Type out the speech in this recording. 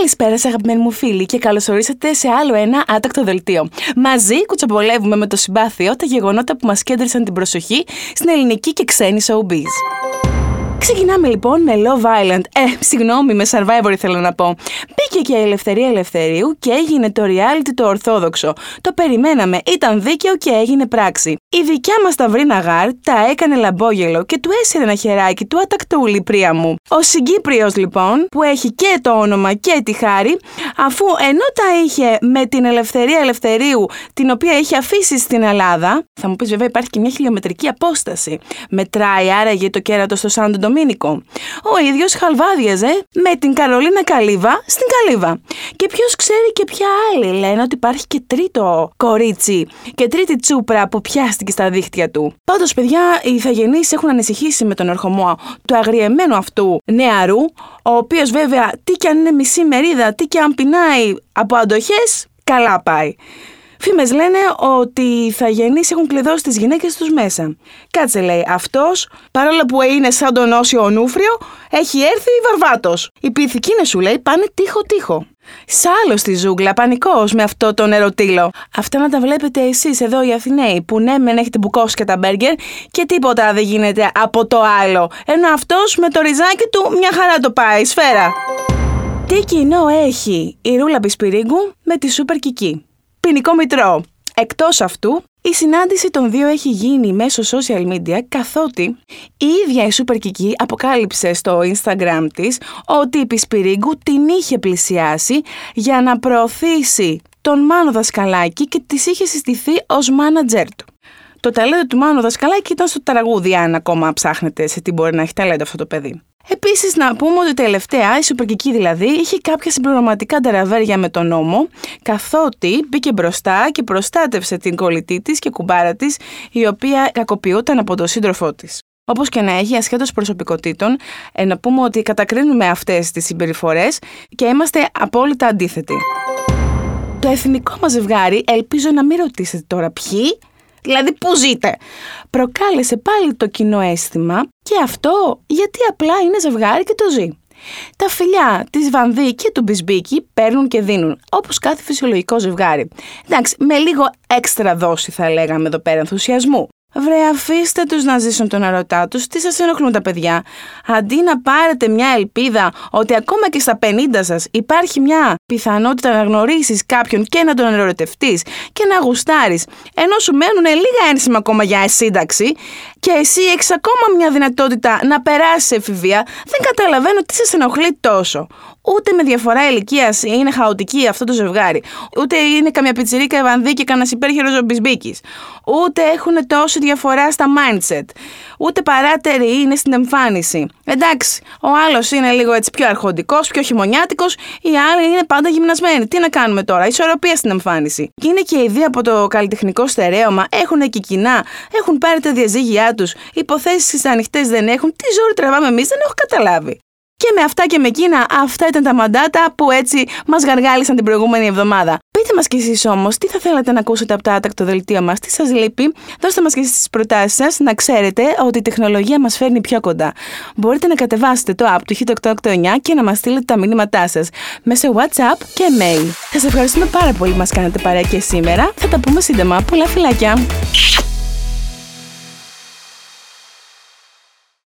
Καλησπέρα σας αγαπημένοι μου φίλοι και καλώς ορίσατε σε άλλο ένα άτακτο δελτίο. Μαζί κουτσομπολεύουμε με το συμπάθειο τα γεγονότα που μας κέντρισαν την προσοχή στην ελληνική και ξένη showbiz. Ξεκινάμε λοιπόν με Love Island. Συγγνώμη, με Survivor θέλω να πω. Μπήκε και η Ελευθερία Ελευθερίου και έγινε το reality το ορθόδοξο. Το περιμέναμε, ήταν δίκαιο και έγινε πράξη. Η δικιά μας Σταυρίνα Γάρ τα έκανε λαμπόγελο και του έσυρε ένα χεράκι του ατακτούλη πρία μου. Ο Συγκύπριος λοιπόν, που έχει και το όνομα και τη χάρη, αφού ενώ τα είχε με την Ελευθερία Ελευθερίου, την οποία είχε αφήσει στην Ελλάδα, θα μου πεις βέβαια υπάρχει και μια χιλιομετρική απόσταση. Μετράει άραγε το κέρατο στο Σάντο Ντομίνικο. Ο ίδιος χαλβάδιαζε με την Καρολίνα Καλύβα στην Καλύβα. Και ποιος ξέρει και ποια άλλη λένε ότι υπάρχει και τρίτο κορίτσι και τρίτη τσούπρα που πιάστηκε στα δίχτυα του. Πάντως, παιδιά, οι ηθαγενείς έχουν ανησυχήσει με τον ερχομό του αγριεμένου αυτού νεαρού, ο οποίος βέβαια τι κι αν είναι μισή μερίδα, τι κι αν πεινάει από αντοχές, καλά πάει. Φήμες λένε ότι οι ηθαγενείς έχουν κλειδώσει τις γυναίκες τους μέσα. Κάτσε, λέει, αυτός, παρόλο που είναι σαν τον Όσιο Ονούφριο, έχει έρθει βαρβάτος. Οι πυθικίνες σου, λέει, πάνε τείχο-τείχο. Σ' στη ζούγκλα, πανικός με αυτό το νεροτήλο. Αυτά να τα βλέπετε εσείς εδώ οι Αθηναίοι, που ναι, μεν έχετε μπουκώσει και τα μπέργκερ και τίποτα δεν γίνεται από το άλλο. Ενώ αυτός με το ριζάκι του μια χαρά το πάει, σφαίρα. Τι κοινό έχει η Ρούλα Πισπυρίγκου με τη Σούπερ Κική? Ποινικό μητρό. Εκτός αυτού, η συνάντηση των δύο έχει γίνει μέσω social media, καθότι η ίδια η Σούπερ Κική αποκάλυψε στο Instagram της ότι η Πισπυρίγκου την είχε πλησιάσει για να προωθήσει τον Μάνο Δασκαλάκη και της είχε συστηθεί ως manager του. Το ταλέντο του Μάνο Δασκαλάκη ήταν στο τραγούδι, αν ακόμα ψάχνετε σε τι μπορεί να έχει ταλέντο αυτό το παιδί. Επίσης, να πούμε ότι τελευταία η Σούπερ Κική δηλαδή είχε κάποια συμπληρωματικά νταραβέρια με τον νόμο, καθότι μπήκε μπροστά και προστάτευσε την κολλητή της και κουμπάρα της, η οποία κακοποιούταν από τον σύντροφό της. Όπως και να έχει, ασχέτως προσωπικότητων, να πούμε ότι κατακρίνουμε αυτές τις συμπεριφορές και είμαστε απόλυτα αντίθετοι. Το εθνικό μας ζευγάρι, ελπίζω να μην ρωτήσετε τώρα ποιοι, δηλαδή πού ζείτε, προκάλεσε πάλι το κοινό αίσθημα και αυτό γιατί απλά είναι ζευγάρι και το ζει. Τα φιλιά της Βανδύ και του Μπισμπίκη παίρνουν και δίνουν, όπως κάθε φυσιολογικό ζευγάρι. Εντάξει, με λίγο έξτρα δόση θα λέγαμε εδώ πέρα ενθουσιασμού. Βρε, αφήστε τους να ζήσουν τον ερωτά τους, τι σας ενοχλούν τα παιδιά? Αντί να πάρετε μια ελπίδα ότι ακόμα και στα 50 σας υπάρχει μια πιθανότητα να γνωρίσεις κάποιον και να τον ερωτευτείς και να γουστάρεις, ενώ σου μένουν λίγα ένσημα ακόμα για σύνταξη και εσύ έχεις ακόμα μια δυνατότητα να περάσεις εφηβεία, δεν καταλαβαίνω τι σας ενοχλεί τόσο. Ούτε με διαφορά ηλικίας είναι χαοτική αυτό το ζευγάρι, ούτε είναι καμιά πιτσιρίκα Ευανδύ και κανένας υπέρχερος ο Μπισμπίκης, ούτε έχουν τόση διαφορά στα mindset, ούτε παράτερη είναι στην εμφάνιση. Εντάξει, ο άλλος είναι λίγο έτσι πιο αρχοντικός, πιο χειμωνιάτικος, οι άλλοι είναι πάντα γυμνασμένοι. Τι να κάνουμε τώρα, ισορροπία στην εμφάνιση. Και είναι και οι δύο από το καλλιτεχνικό στερέωμα, έχουν και κοινά, έχουν πάρει τα διαζύγιά τους, υποθέσεις ανοιχτές δεν έχουν, τι ζόρι τραβάμε εμείς, δεν έχω καταλάβει. Και με αυτά και με εκείνα, αυτά ήταν τα μαντάτα που έτσι μας γαργάλισαν την προηγούμενη εβδομάδα. Πείτε μας κι εσείς όμως τι θα θέλατε να ακούσετε από το άτακτο δελτίο μας, τι σας λείπει. Δώστε μας κι εσείς τις προτάσεις σας, να ξέρετε ότι η τεχνολογία μας φέρνει πιο κοντά. Μπορείτε να κατεβάσετε το app του Hit889 και να μας στείλετε τα μηνύματά σας μέσω WhatsApp και mail. Σας ευχαριστούμε πάρα πολύ που μας κάνατε παρέα και σήμερα. Θα τα πούμε σύντομα. Πολλά φιλάκια!